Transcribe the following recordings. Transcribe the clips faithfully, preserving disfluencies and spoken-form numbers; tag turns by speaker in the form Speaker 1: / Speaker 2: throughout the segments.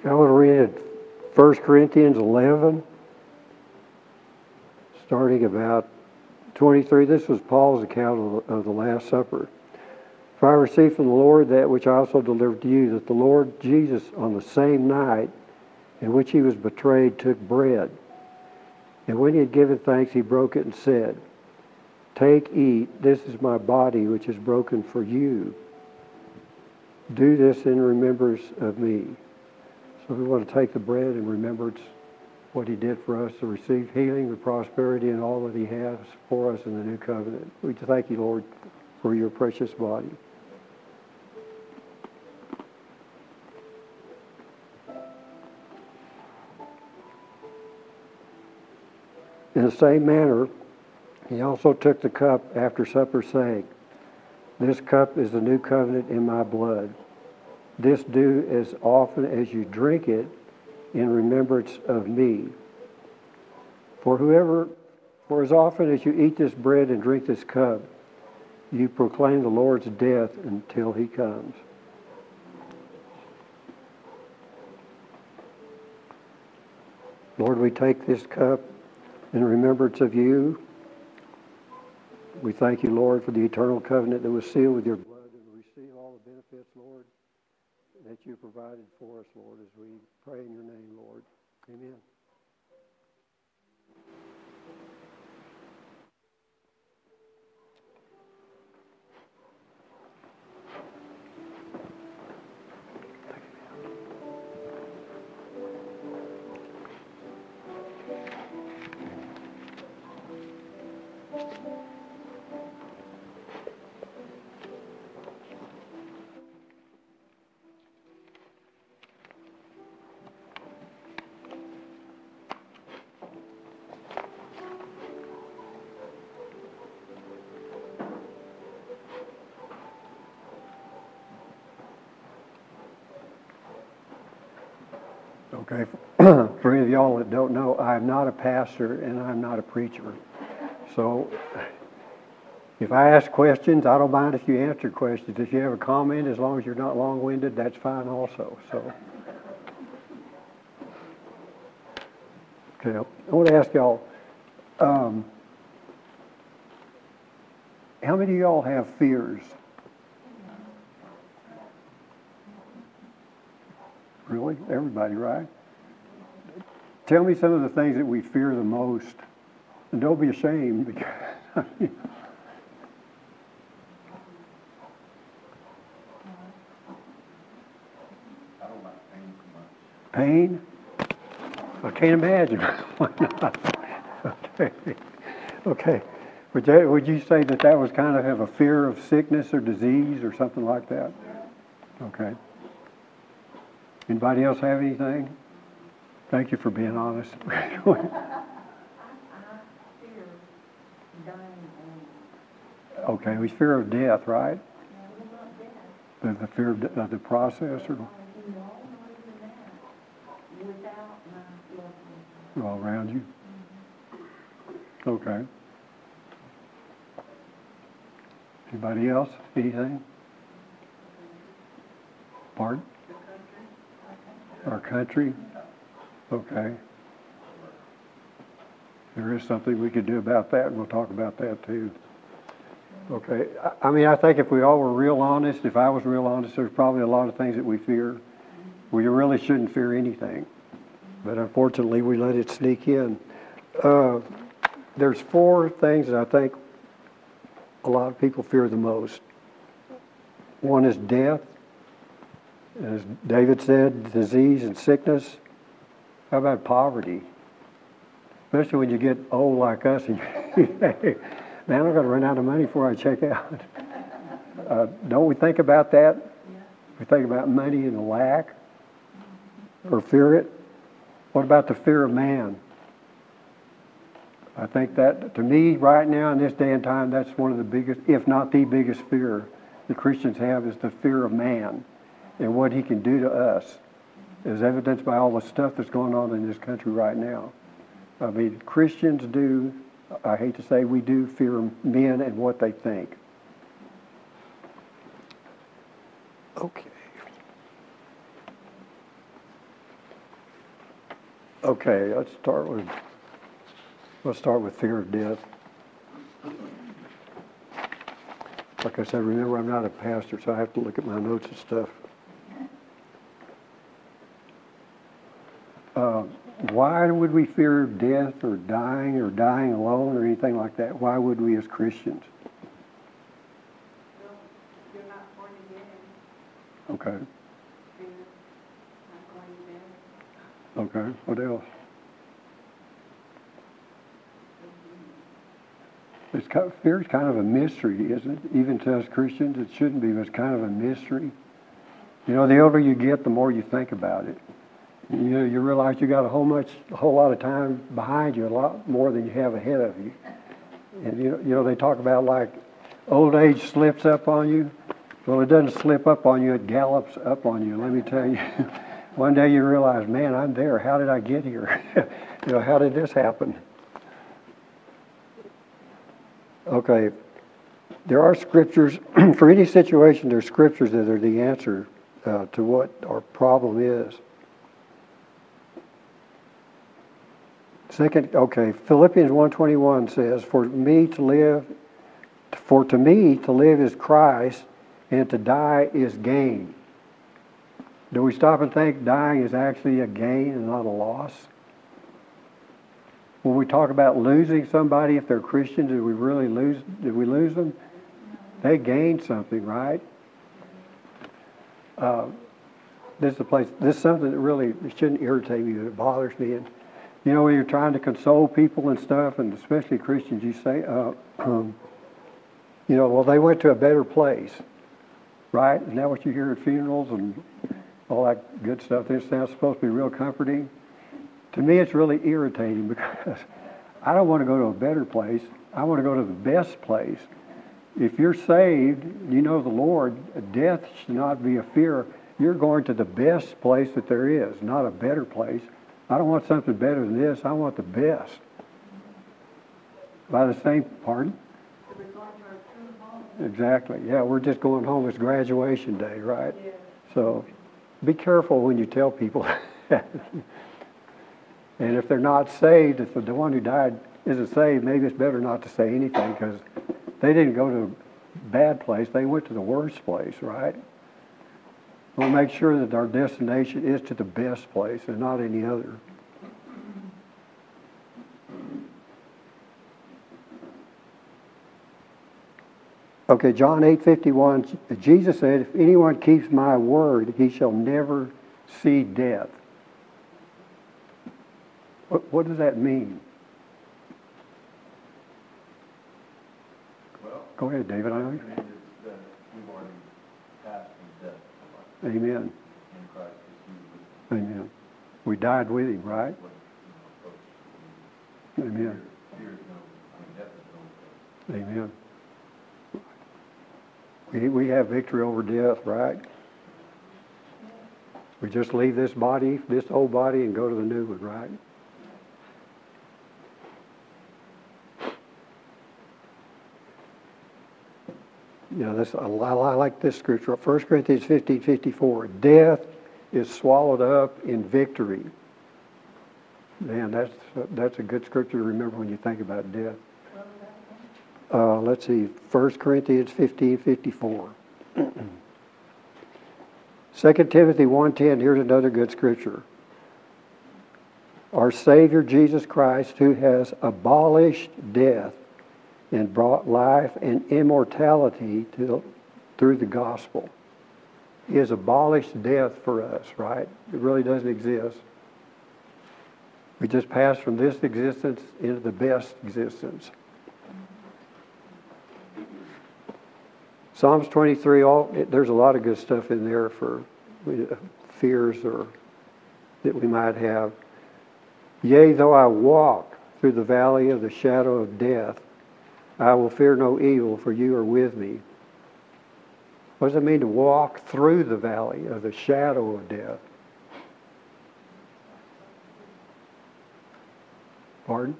Speaker 1: I want to read it, First Corinthians eleven, starting about twenty-three. This was Paul's account of the, of the Last Supper. For I received from the Lord that which I also delivered to you, that the Lord Jesus, on the same night in which he was betrayed, took bread. And when he had given thanks, he broke it and said, "Take, eat, this is my body which is broken for you. Do this in remembrance of me." So we want to take the bread in remembrance what he did for us to receive healing and prosperity and all that he has for us in the new covenant. We thank you, Lord, for your precious body. In the same manner, he also took the cup after supper, saying, "This cup is the new covenant in my blood. This do as often as you drink it in remembrance of me. For whoever, for as often as you eat this bread and drink this cup, you proclaim the Lord's death until he comes." Lord, we take this cup in remembrance of you. We thank you, Lord, for the eternal covenant that was sealed with your blood, and we receive all the benefits, Lord, that you provided for us, Lord, as we pray in your name, Lord. Amen. Okay, for any of y'all that don't know, I'm not a pastor and I'm not a preacher. So if I ask questions, I don't mind if you answer questions. If you have a comment, as long as you're not long-winded, that's fine also. So, okay, I want to ask y'all, um, how many of y'all have fears? Really? Everybody, right? Tell me some of the things that we fear the most. And don't be ashamed, because I mean, I don't like pain too much. Pain? I can't imagine. Why not? Okay. Okay. Would you, would you say that that was kind of have a fear of sickness or disease or something like that? Okay. Anybody else have anything? Thank you for being honest.
Speaker 2: I, I fear dying.
Speaker 1: Okay, we fear of death, right?
Speaker 2: No, not death.
Speaker 1: The, the fear of the, of the process, or
Speaker 2: No, not even that. Without my loved ones.
Speaker 1: all around you. Mm-hmm. Okay. Anybody else? Anything? Pardon? Our country? Okay. There is something we could do about that, and we'll talk about that too. Okay. I, I mean, I think if we all were real honest, if I was real honest, there's probably a lot of things that we fear. We really shouldn't fear anything. But unfortunately, we let it sneak in. Uh, there's four things that I think a lot of people fear the most. One is death. As David said, disease and sickness. How about poverty? Especially when you get old like us, and you, man, I'm going to run out of money before I check out. Uh, don't we think about that?
Speaker 2: Yeah.
Speaker 1: We think about money and the lack, or fear it. What about the fear of man? I think that, to me, right now in this day and time, that's one of the biggest, if not the biggest fear the Christians have, is the fear of man and what he can do to us, as evidenced by all the stuff that's going on in this country right now. I mean, Christians do, I hate to say we do fear men and what they think. Okay. Okay, let's start with, let's start with fear of death. Like I said, remember, I'm not a pastor, so I have to look at my notes and stuff. Uh, why would we fear death or dying or dying alone or anything like that? Why would we as Christians?
Speaker 2: Well, you're not born again,
Speaker 1: Okay,
Speaker 2: fear not going to bed.
Speaker 1: okay, what else? It's kind of, fear is kind of a mystery, isn't it? Even to us Christians, it shouldn't be, but it's kind of a mystery. You know, the older you get, the more you think about it. You know, you realize you got a whole much, a whole lot of time behind you, a lot more than you have ahead of you. And you know, you know, they talk about like old age slips up on you. Well, it doesn't slip up on you; it gallops up on you. Let me tell you. One day you realize, man, I'm there. How did I get here? You know, how did this happen? Okay, there are scriptures for any situation. There's scriptures that are the answer uh, to what our problem is. Second, okay, Philippians one twenty-one says, "For me to live, for to me to live is Christ, and to die is gain." Do we stop and think dying is actually a gain and not a loss? When we talk about losing somebody, if they're Christians, did we really lose? Did we lose them? They gained something, right? Uh, this is a place. This is something that really shouldn't irritate me, but it bothers me. And you know, when you're trying to console people and stuff, and especially Christians, you say, uh, um, you know, well, they went to a better place, right? Isn't that what you hear at funerals and all that good stuff? This sounds supposed to be real comforting. To me, it's really irritating because I don't want to go to a better place. I want to go to the best place. If you're saved, you know the Lord, death should not be a fear. You're going to the best place that there is, not a better place. I don't want something better than this. I want the best. By the same, pardon?
Speaker 2: We're going to our true home.
Speaker 1: Exactly. Yeah, we're just going home. It's graduation day, right?
Speaker 2: Yes.
Speaker 1: So be careful when you tell people. And if they're not saved, if the one who died isn't saved, maybe it's better not to say anything because they didn't go to a bad place. They went to the worst place, right? We'll make sure that our destination is to the best place and not any other. Okay, John eight fifty-one, Jesus said, "If anyone keeps my word, he shall never see death." What, what does that mean?
Speaker 3: Well,
Speaker 1: Go ahead, David. I know.
Speaker 3: it means that we've already passed from death to life
Speaker 1: Amen.
Speaker 3: in Christ. As he was
Speaker 1: Amen. We died with him, right?
Speaker 3: what, you know, approached.
Speaker 1: Amen.
Speaker 3: Fear is no, I mean, death is no place.
Speaker 1: Amen. We, we have victory over death, right? We just leave this body, this old body, and go to the new one, right? Yeah, this, I, I like this scripture. First Corinthians fifteen fifty-four. Death is swallowed up in victory. Man, that's that's a good scripture to remember when you think about death. Uh, let's see, First Corinthians fifteen fifty-four. Second Timothy one ten, here's another good scripture. Our Savior Jesus Christ, who has abolished death and brought life and immortality to, through the gospel. He has abolished death for us, right? It really doesn't exist. We just passed from this existence into the best existence. Psalms twenty-three, all, it, there's a lot of good stuff in there for uh, fears or that we might have. Yea, though I walk through the valley of the shadow of death, I will fear no evil, for you are with me. What does it mean to walk through the valley of the shadow of death? Pardon?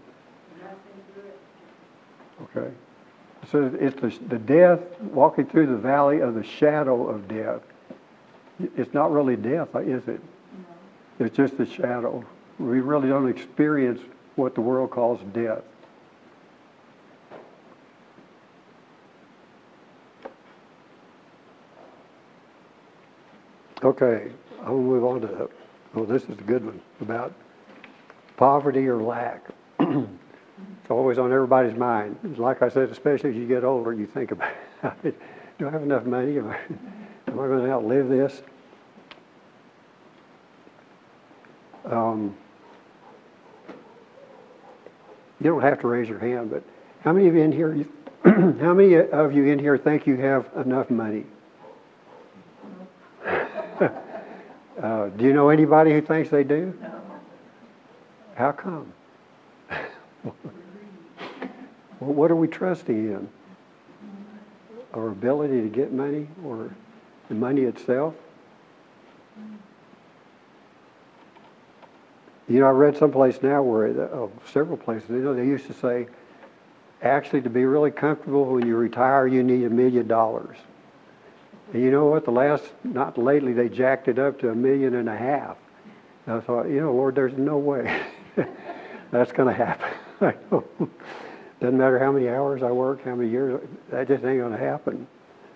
Speaker 1: Okay. So it's the, the death, walking through the valley of the shadow of death. It's not really death, is it? It's just the shadow. we really don't experience what the world calls death. Okay, I'm gonna move on to, oh, this is a good one, about poverty or lack. It's always on everybody's mind. Like I said, especially as you get older, you think about it. Do I have enough money? Am I, am I going to outlive this? Um, you don't have to raise your hand, but how many of you in here, you, how many of you in here think you have enough money? uh, do you know anybody who thinks they do?
Speaker 2: No.
Speaker 1: How come? Well, what are we trusting in? Our ability to get money or the money itself? You know, I read someplace now where, oh, several places, you know, they used to say, actually, to be really comfortable when you retire, you need a million dollars. And you know what? The last, not lately, they jacked it up to a million and a half. And I thought, you know, Lord, there's no way that's going to happen. Doesn't matter how many hours I work, how many years, that just ain't going to happen.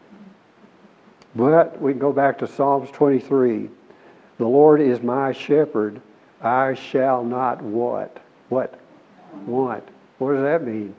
Speaker 1: But we can go back to Psalms twenty-three. The Lord is my shepherd, I shall not what? What? Want. What does that mean?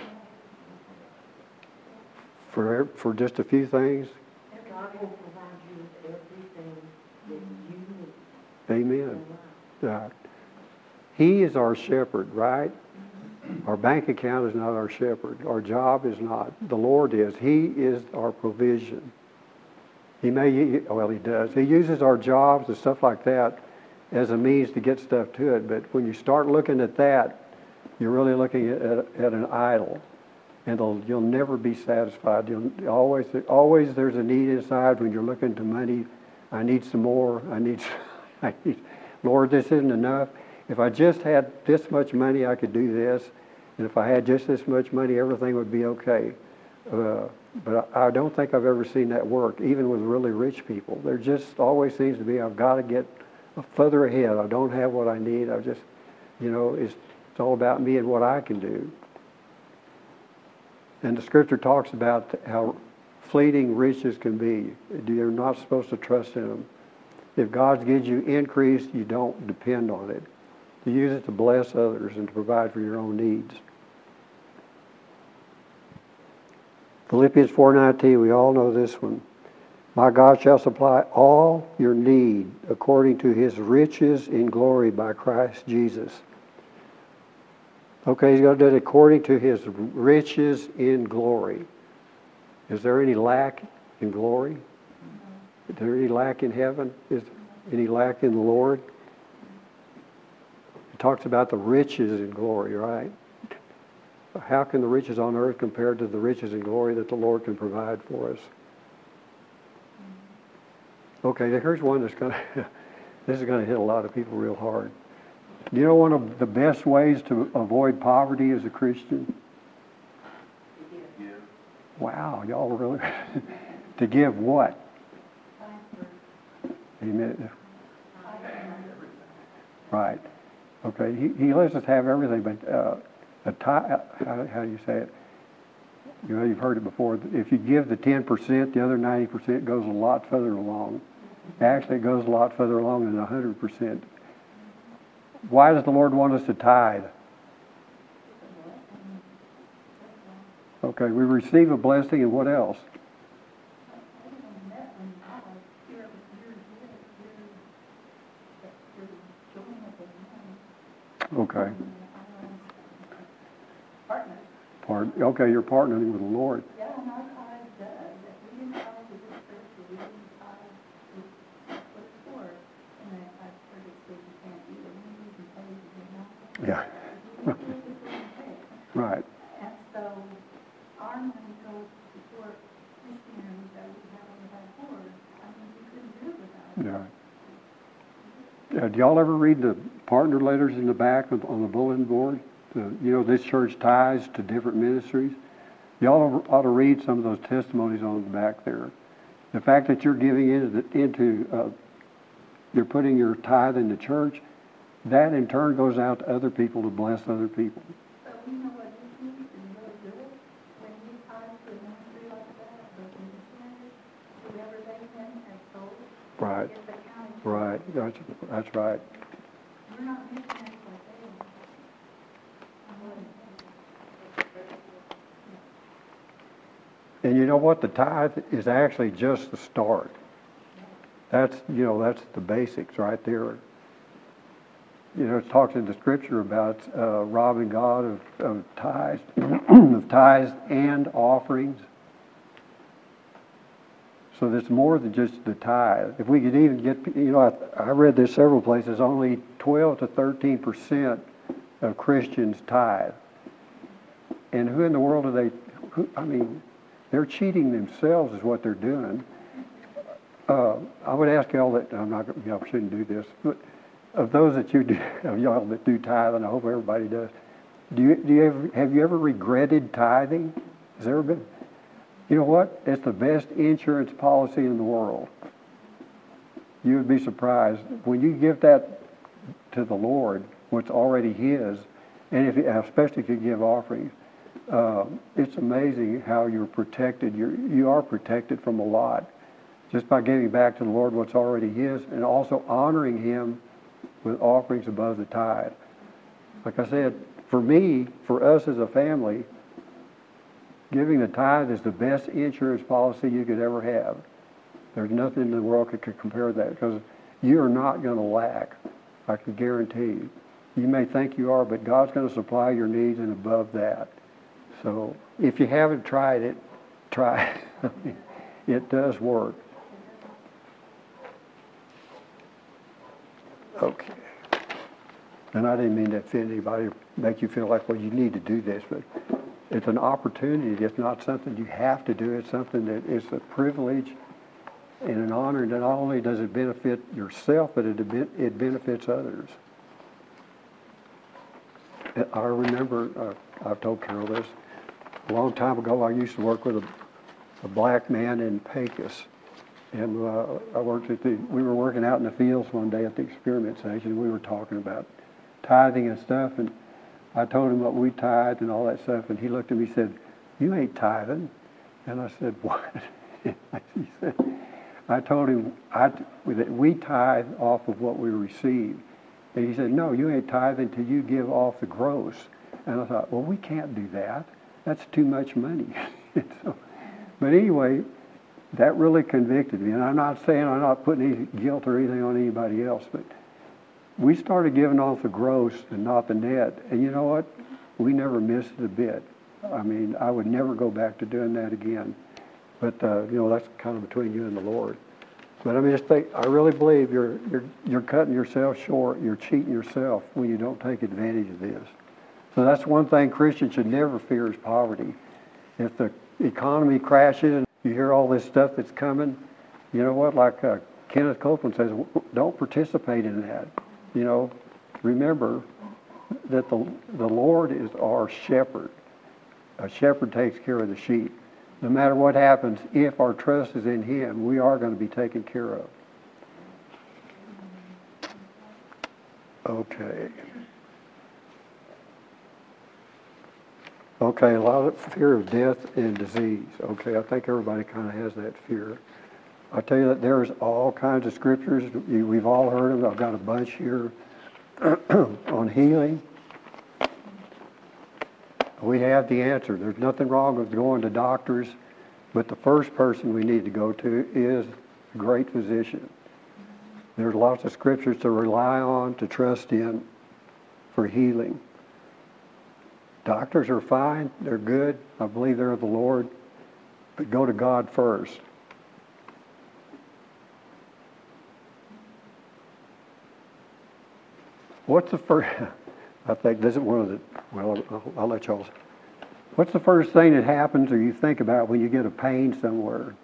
Speaker 1: For, for just a few things?
Speaker 2: God will provide you with everything that you need.
Speaker 1: Amen. Uh, he is our shepherd, right? Our bank account is not our shepherd. Our job is not. The Lord is. He is our provision. He may, well, he does. He uses our jobs and stuff like that as a means to get stuff to it. But when you start looking at that, you're really looking at, at, at an idol. And you'll never be satisfied. You'll always, always there's a need inside when you're looking to money. I need some more. I need, I need, Lord, this isn't enough. If I just had this much money, I could do this. And if I had just this much money, everything would be okay. Uh, but I, I don't think I've ever seen that work, even with really rich people. There just always seems to be, I've got to get further ahead. I don't have what I need. I just, you know, it's, it's all about me and what I can do. And the scripture talks about how fleeting riches can be. You're not supposed to trust in them. If God gives you increase, you don't depend on it. You use it to bless others and to provide for your own needs. Philippians four nineteen, we all know this one. My God shall supply all your need according to his riches in glory by Christ Jesus. Okay, he's going to do it according to his riches in glory. Is there any lack in glory? Is there any lack in heaven? Is there any lack in the Lord? It talks about the riches in glory, right? How can the riches on earth compare to the riches in glory that the Lord can provide for us? Okay, here's one that's going to, this is going to hit a lot of people real hard. Do you know one of the best ways to avoid poverty as a Christian?
Speaker 3: Give.
Speaker 1: Wow, y'all really, to give what? Amen. Right. Okay, he, he lets us have everything, but uh, a tithe, how, how do you say it? You know, you've heard it before. If you give the ten percent, the other ninety percent goes a lot further along. Actually, it goes a lot further along than one hundred percent. Why does the Lord want us to tithe? Okay, we receive a blessing, and what else? Okay.
Speaker 2: Partner.
Speaker 1: Part, okay, you're partnering with the Lord.
Speaker 2: Yeah, and our tithe does. If we didn't tithe to this church, or we didn't tithe to what's for, and I, I've heard it said you can't eat it, you can pay to get out.
Speaker 1: Yeah. Right.
Speaker 2: And so our money goes to support missionaries that we have on the back board. I mean, we couldn't do it without it.
Speaker 1: Yeah. Yeah. Do y'all ever read the partner letters in the back of, on the bulletin board? The, you know, this church ties to different ministries. Y'all ought to read some of those testimonies on the back there. The fact that you're giving into, the, into uh, you're putting your tithe in the church, that in turn goes out to other people to bless other people.
Speaker 2: So you know what this means, and really good, when you tie to a ministry like that, those missionaries, whoever they then have sold,
Speaker 1: Right,
Speaker 2: it's accounted for.
Speaker 1: right, that's, that's right.
Speaker 2: We're not missionaries like they are. I'm willing to
Speaker 1: And you know what? The tithe is actually just the start. That's, you know, that's the basics right there. You know, it talks in the scripture about uh, robbing God of, of tithes, of tithes and offerings. So there's more than just the tithe. If we could even get, you know, I, I read this several places, only twelve to thirteen percent of Christians tithe. And who in the world are they, who, I mean, they're cheating themselves is what they're doing. Uh, I would ask y'all that, I'm not, y'all shouldn't do this, but of those that you do, of y'all that do tithe, and I hope everybody does, do you, do you ever, have you ever regretted tithing? Has there ever been? You know what? It's the best insurance policy in the world. You would be surprised. When you give that to the Lord, what's already His, and if, especially if you give offerings, uh, it's amazing how you're protected. You're, you are protected from a lot just by giving back to the Lord what's already His, and also honoring Him with offerings above the tithe. Like I said, for me, for us as a family, giving the tithe is the best insurance policy you could ever have. There's nothing in the world that could compare that, because you are not going to lack. I can guarantee you. You may think you are, but God's going to supply your needs and above that. So if you haven't tried it, try it. It does work. Okay. And I didn't mean to offend anybody, make you feel like, well, you need to do this, but it's an opportunity. It's not something you have to do. It's something that is a privilege and an honor. And not only does it benefit yourself, but it, it benefits others. I remember, uh, I've told Carol this, a long time ago I used to work with a, a black man in Pecos. And uh, I worked at the, we were working out in the fields one day at the experiment station, and we were talking about tithing and stuff, and I told him what we tithed and all that stuff, and he looked at me and said, "You ain't tithing." And I said, "What?" He said, I told him I, that we tithe off of what we receive. And he said, "No, you ain't tithing until you give off the gross." And I thought, well, we can't do that. That's too much money. So, but anyway, that really convicted me. And I'm not saying I'm not putting any guilt or anything on anybody else, but we started giving off the gross and not the net. And you know what? We never missed it a bit. I mean, I would never go back to doing that again. But, uh, you know, that's kind of between you and the Lord. But I mean, just think, I really believe you're, you're, you're cutting yourself short. You're cheating yourself when you don't take advantage of this. So that's one thing Christians should never fear is poverty. If the economy crashes and you hear all this stuff that's coming, you know what, like uh, Kenneth Copeland says, don't participate in that. You know, remember that the, the Lord is our shepherd. A shepherd takes care of the sheep. No matter what happens, if our trust is in Him, we are going to be taken care of. Okay. Okay, a lot of fear of death and disease. Okay, I think everybody kind of has that fear. I tell you that there's all kinds of scriptures. We've all heard them. I've got a bunch here on healing. We have the answer. There's nothing wrong with going to doctors, but the first person we need to go to is a great physician. There's lots of scriptures to rely on, to trust in for healing. Doctors are fine. They're good. I believe they're of the Lord. But go to God first. What's the first... I think this is one of the... Well, I'll, I'll let y'all... What's the first thing that happens or you think about when you get a pain somewhere?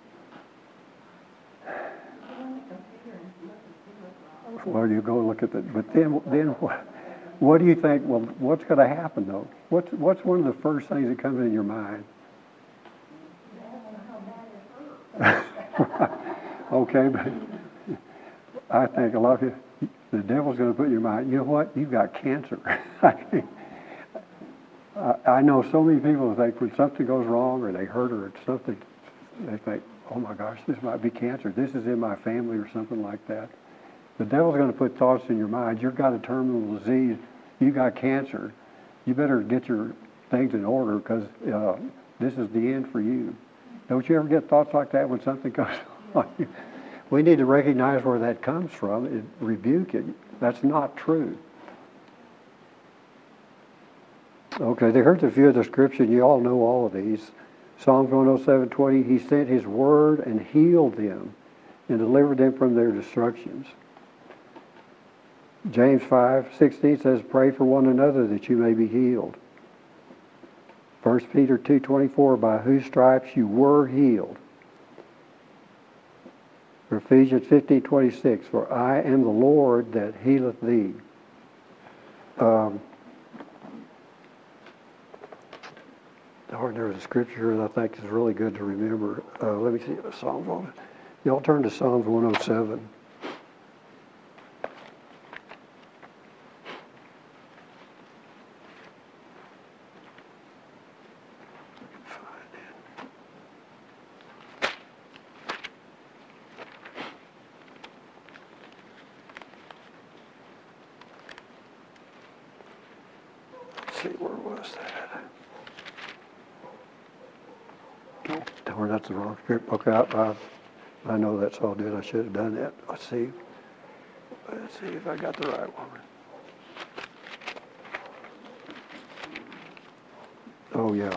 Speaker 1: Well, you go look at the... But then, then what, what do you think? Well, what's going to happen, though? What's, what's one of the first things that comes in your mind? Okay, but I think a lot of you... The devil's going to put in your mind, you know what? You've got cancer. I, I know so many people think when something goes wrong or they hurt or something, they think, oh my gosh, this might be cancer. This is in my family or something like that. The devil's going to put thoughts in your mind. You've got a terminal disease. You got cancer. You better get your things in order because uh, this is the end for you. Don't you ever get thoughts like that when something goes on? We need to recognize where that comes from and rebuke it. That's not true. Okay, here's a few of the scriptures. You all know all of these. Psalms one oh seven twenty, he sent his word and healed them and delivered them from their destructions. James five sixteen says, pray for one another that you may be healed. First Peter two twenty-four, by whose stripes you were healed. Ephesians fifteen twenty-six, for I am the Lord that healeth thee. Um, There's a scripture that I think is really good to remember. Uh, let me see the Psalms on it. Y'all turn to Psalms one oh seven. Let's see, where was that? Darn, that's the wrong script. Okay, I, I, I know that's all good. I should have done that. Let's see. Let's see if I got the right one. Oh, yeah.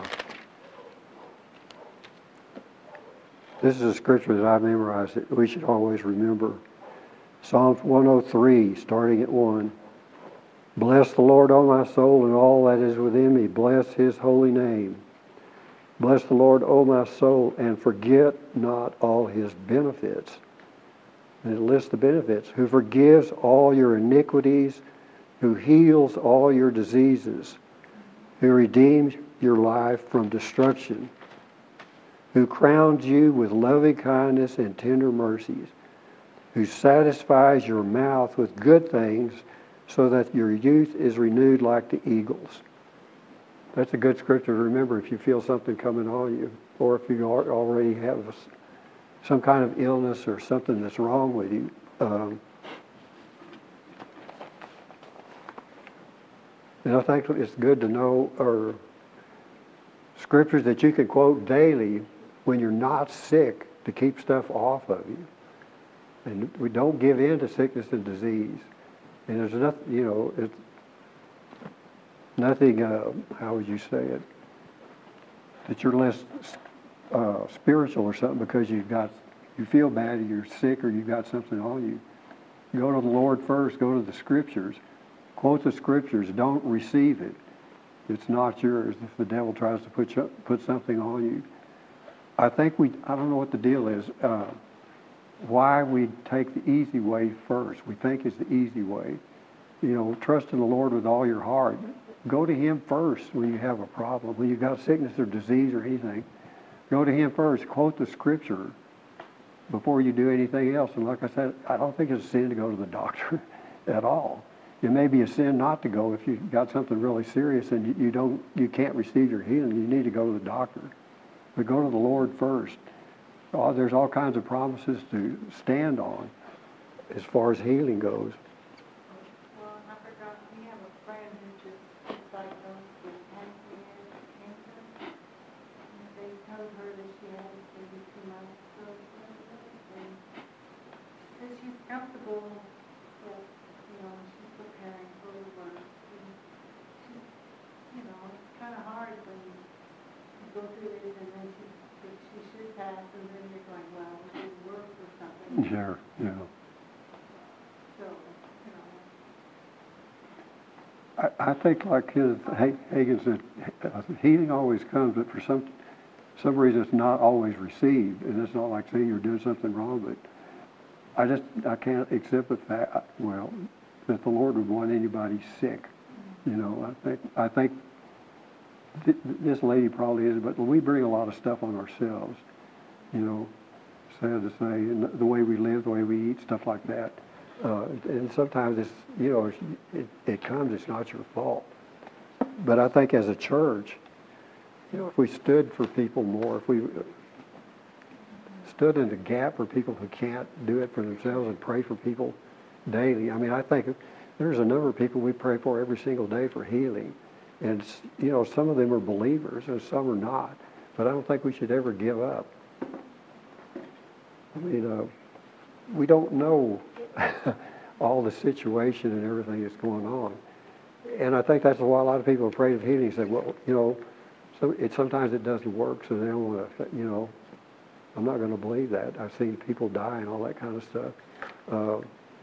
Speaker 1: This is a scripture that I memorized that we should always remember. Psalms one oh three, starting at one. Bless the Lord, O my soul, and all that is within me. Bless his holy name. Bless the Lord, O my soul, and forget not all his benefits. And it lists the benefits. Who forgives all your iniquities, who heals all your diseases, who redeems your life from destruction, who crowns you with loving kindness and tender mercies, who satisfies your mouth with good things so that your youth is renewed like the eagles. That's a good scripture to remember if you feel something coming on you, or if you already have some kind of illness or something that's wrong with you. Um, and I think it's good to know or scriptures that you can quote daily when you're not sick to keep stuff off of you. And we don't give in to sickness and disease. And there's nothing, you know, it's nothing, uh, how would you say it, that you're less uh, spiritual or something because you've got, you feel bad or you're sick or you've got something on you. Go to the Lord first, go to the scriptures, quote the scriptures, don't receive it. It's not yours if the devil tries to put, you, put something on you. I think we, I don't know what the deal is, uh, why we take the easy way first. We think it's the easy way. You know, trust in the Lord with all your heart. Go to him first when you have a problem. When you've got sickness or disease or anything, go to him first. Quote the scripture before you do anything else. And like I said, I don't think it's a sin to go to the doctor at all. It may be a sin not to go if you've got something really serious and you, you don't, you can't receive your healing. You need to go to the doctor. But go to the Lord first. Oh, there's all kinds of promises to stand on as far as healing goes.
Speaker 2: Well, I forgot, we have a friend who just was diagnosed with pancreatic cancer. And they told her that she had it maybe two months ago. And she said she's comfortable, but, you know, she's preparing for the work. And she, you know, it's kind of hard when you go through this and then she, she should pass and then you're going, well, it should work or something.
Speaker 1: Sure, yeah.
Speaker 2: So, you know.
Speaker 1: I, I think like his, Hagen said, healing always comes, but for some some reason it's not always received. And it's not like saying you're doing something wrong, but I just, I can't accept the fact, well, that the Lord would want anybody sick. You know, I think, I think th- this lady probably is, but we bring a lot of stuff on ourselves. You know, sad to say, and the way we live, the way we eat, stuff like that. Uh, and sometimes it's, you know, it, it comes, it's not your fault. But I think as a church, you know, if we stood for people more, if we stood in the gap for people who can't do it for themselves and pray for people daily. I mean, I think there's a number of people we pray for every single day for healing. And, you know, some of them are believers and some are not. But I don't think we should ever give up. I mean, uh, we don't know all the situation and everything that's going on. And I think that's why a lot of people are afraid of healing. Say, well, you know, so it, sometimes it doesn't work, so they don't want to, you know, I'm not going to believe that. I've seen people die and all that kind of stuff. Uh,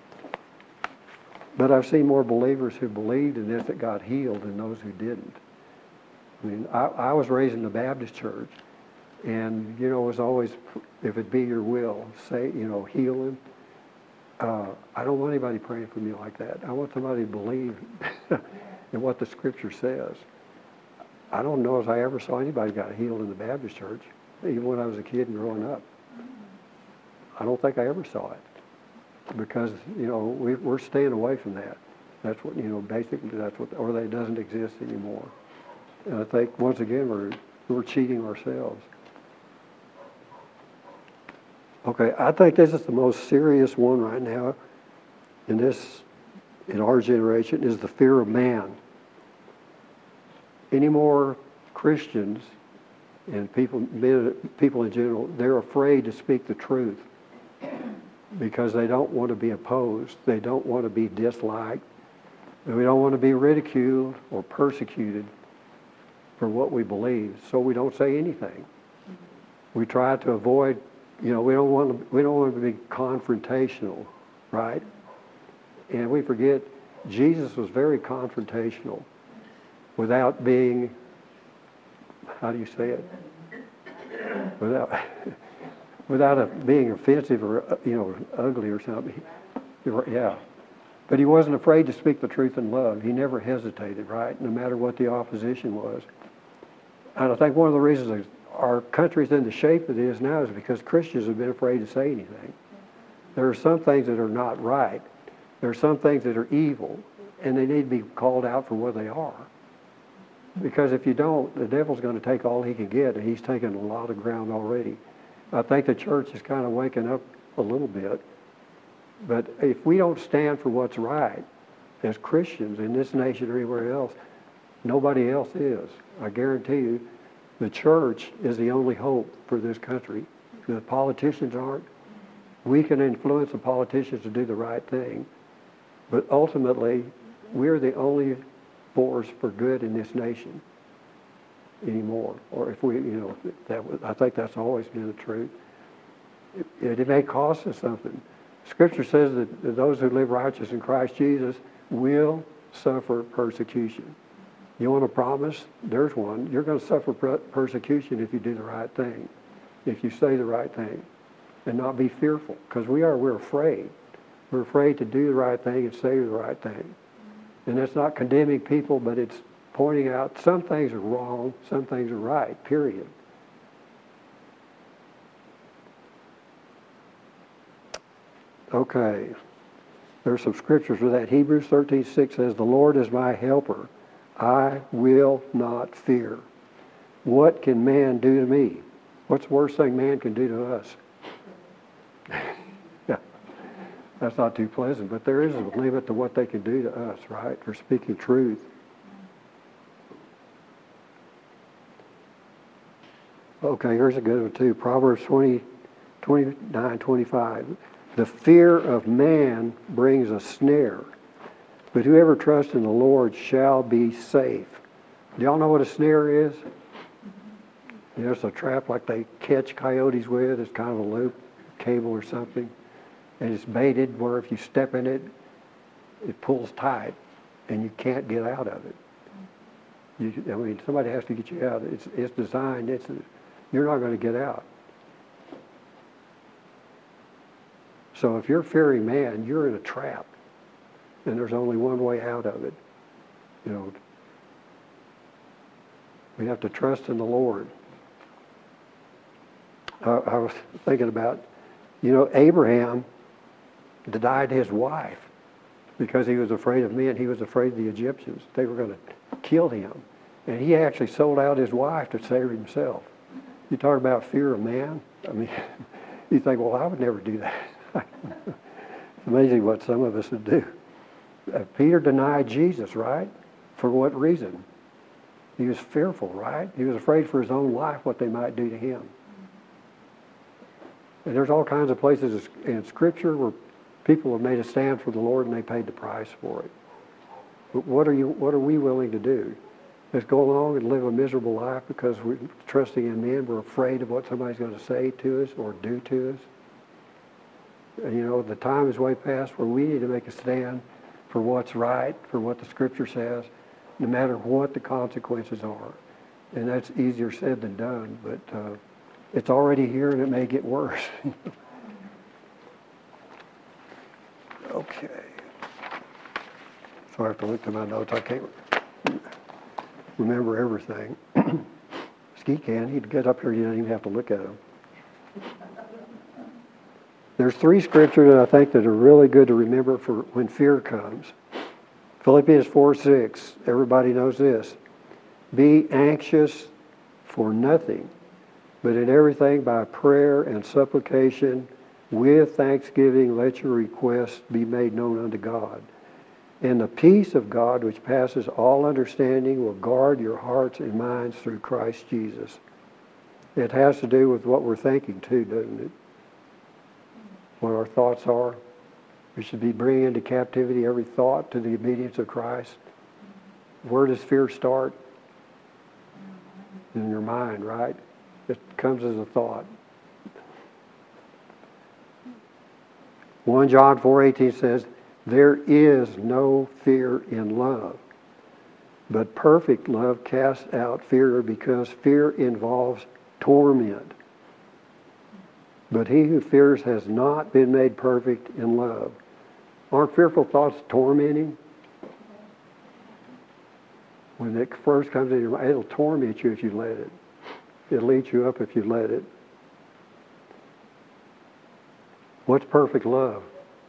Speaker 1: but I've seen more believers who believed in this that got healed than those who didn't. I mean, I, I was raised in the Baptist church, and, you know, it was always, if it be your will, say, you know, heal him. Uh, I don't want anybody praying for me like that. I want somebody to believe in what the Scripture says. I don't know if I ever saw anybody got healed in the Baptist church, even when I was a kid and growing up. I don't think I ever saw it because, you know, we, we're staying away from that. That's what, you know, basically that's what, or that doesn't exist anymore. And I think, once again, we're, we're cheating ourselves. Okay, I think this is the most serious one right now in this, in our generation, is the fear of man. Any more Christians and people, people in general, they're afraid to speak the truth because they don't want to be opposed. They don't want to be disliked. We don't want to be ridiculed or persecuted for what we believe, so we don't say anything. We try to avoid, you know, we don't want to, we don't want to be confrontational, right? And we forget Jesus was very confrontational without being, how do you say it? Without, without a, being offensive or, you know, ugly or something. Yeah. But he wasn't afraid to speak the truth in love. He never hesitated, right? No matter what the opposition was. And I think one of the reasons our country's in the shape it is now is because Christians have been afraid to say anything. There are some things that are not right. There are some things that are evil, and they need to be called out for what they are. Because if you don't, the devil's going to take all he can get, and he's taken a lot of ground already. I think the church is kind of waking up a little bit. But if we don't stand for what's right as Christians in this nation or anywhere else, nobody else is. I guarantee you, the church is the only hope for this country. The politicians aren't. We can influence the politicians to do the right thing. But ultimately, we're the only force for good in this nation anymore. Or if we, you know, that was, I think that's always been the truth. It, it may cost us something. Scripture says that those who live righteous in Christ Jesus will suffer persecution. You want a promise? There's one. You're going to suffer persecution if you do the right thing, if you say the right thing, and not be fearful. Because we are, we're afraid. We're afraid to do the right thing and say the right thing. And that's not condemning people, but it's pointing out some things are wrong, some things are right, period. Okay. There's some scriptures for that. Hebrews thirteen six says, "The Lord is my helper. I will not fear. What can man do to me?" What's the worst thing man can do to us? Yeah. That's not too pleasant, but there is a limit to what they can do to us, right? For speaking truth. Okay, here's a good one too. Proverbs twenty, twenty-nine, twenty-five. "The fear of man brings a snare, but whoever trusts in the Lord shall be safe." Do y'all know what a snare is? You know, it's a trap like they catch coyotes with. It's kind of a loop, cable or something. And it's baited where if you step in it, it pulls tight and you can't get out of it. You, I mean, somebody has to get you out. It's, it's designed, it's, you're not going to get out. So if you're fearing man, you're in a trap. And there's only one way out of it. You know, we have to trust in the Lord. I, I was thinking about, you know, Abraham denied his wife because he was afraid of men. He was afraid of the Egyptians. They were going to kill him. And he actually sold out his wife to save himself. You talk about fear of man? I mean, you think, well, I would never do that. It's amazing what some of us would do. Uh, Peter denied Jesus, right? For what reason? He was fearful, right? He was afraid for his own life, what they might do to him. And there's all kinds of places in Scripture where people have made a stand for the Lord and they paid the price for it. But what are you? What are we willing to do? Just go along and live a miserable life because we're trusting in men. We're afraid of what somebody's going to say to us or do to us. And, you know, the time is way past where we need to make a stand for what's right, for what the Scripture says, no matter what the consequences are. And that's easier said than done, but uh, it's already here and it may get worse. Okay. So I have to look to my notes. I can't remember everything. Ski can, he'd get up here, you don't even have to look at him. There's three scriptures that I think that are really good to remember for when fear comes. Philippians four six, everybody knows this. Be anxious for nothing, but in everything by prayer and supplication, with thanksgiving, let your requests be made known unto God. And the peace of God, which passes all understanding, will guard your hearts and minds through Christ Jesus. It has to do with what we're thinking too, doesn't it? What our thoughts are. We should be bringing into captivity every thought to the obedience of Christ. Where does fear start? In your mind, right? It comes as a thought. First John four eighteen says, there is no fear in love, but perfect love casts out fear because fear involves torment. But he who fears has not been made perfect in love. Aren't fearful thoughts tormenting? When it first comes into your mind, it'll torment you if you let it. It'll eat you up if you let it. What's perfect love?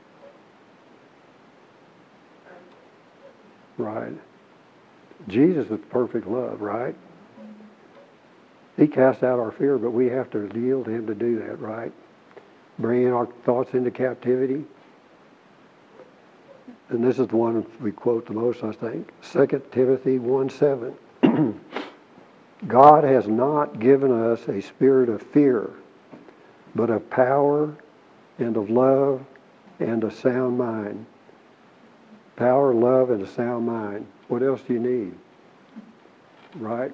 Speaker 1: Right. Jesus is perfect love, right? He casts out our fear, but we have to yield to him to do that, right? Bringing our thoughts into captivity. And this is the one we quote the most, I think. Second Timothy one seven. God has not given us a spirit of fear, but of power and of love and a sound mind. Power, love, and a sound mind. What else do you need? Right?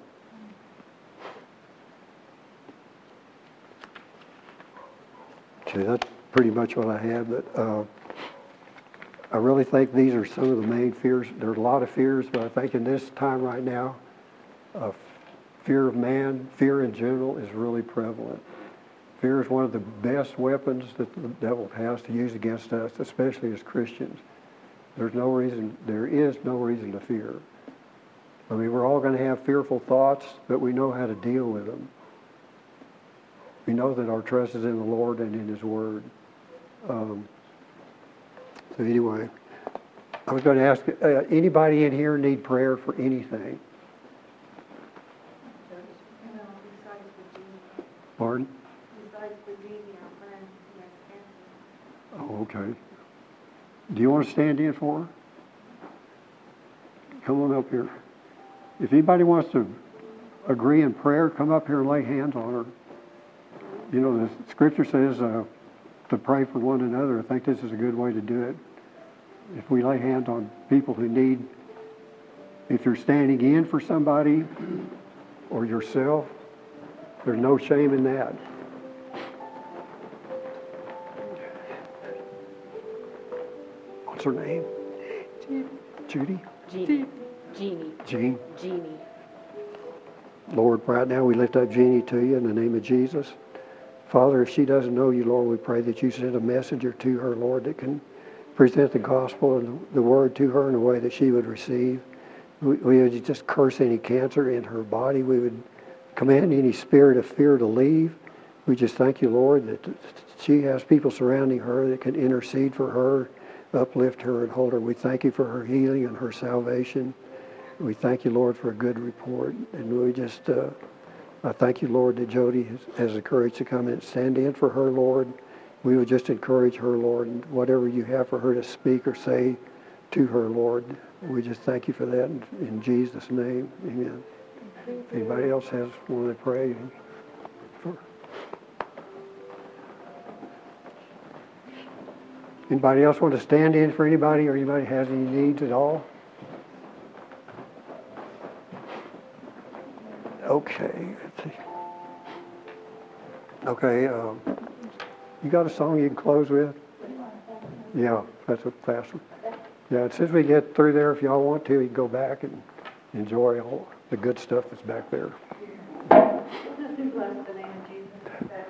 Speaker 1: Okay, that's pretty much what I had, but uh, I really think these are some of the main fears. There's a lot of fears, but I think in this time right now, uh, fear of man, fear in general is really prevalent. Fear is one of the best weapons that the devil has to use against us, especially as Christians. There's no reason, there is no reason to fear. I mean, we're all going to have fearful thoughts, but we know how to deal with them. We know that our trust is in the Lord and in His Word. Um, so anyway, I was going to ask, uh, anybody in here need prayer for anything?
Speaker 2: No, besides Virginia.
Speaker 1: Pardon?
Speaker 2: Besides Virginia, our friend who has cancer.
Speaker 1: Oh, okay. Do you want to stand in for her? Come on up here. If anybody wants to agree in prayer, come up here and lay hands on her. You know, the Scripture says uh, to pray for one another. I think this is a good way to do it. If we lay hands on people who need, if you're standing in for somebody or yourself, there's no shame in that. What's her name? Judy?
Speaker 4: Jeannie. Jeannie.
Speaker 1: Jean?
Speaker 4: Jeannie.
Speaker 1: Lord, right now we lift up Jeannie to you in the name of Jesus. Father, if she doesn't know you, Lord, we pray that you send a messenger to her, Lord, that can present the gospel and the word to her in a way that she would receive. We, we would just curse any cancer in her body. We would command any spirit of fear to leave. We just thank you, Lord, that she has people surrounding her that can intercede for her, uplift her, and hold her. We thank you for her healing and her salvation. We thank you, Lord, for a good report. And we just, uh, I thank you, Lord, that Jody has, has the courage to come and stand in for her, Lord. We would just encourage her, Lord, and whatever you have for her to speak or say to her, Lord, we just thank you for that in, in Jesus' name. Amen. If anybody else has one to pray for? Anybody else want to stand in for anybody, or anybody has any needs at all? Okay. Let's see. Okay. Um, you got a song you can close with? Yeah, that's a fast one. Yeah, and since we get through there, if y'all want to, you can go back and enjoy all the good stuff that's back there.
Speaker 2: We'll just do bless the name of Jesus.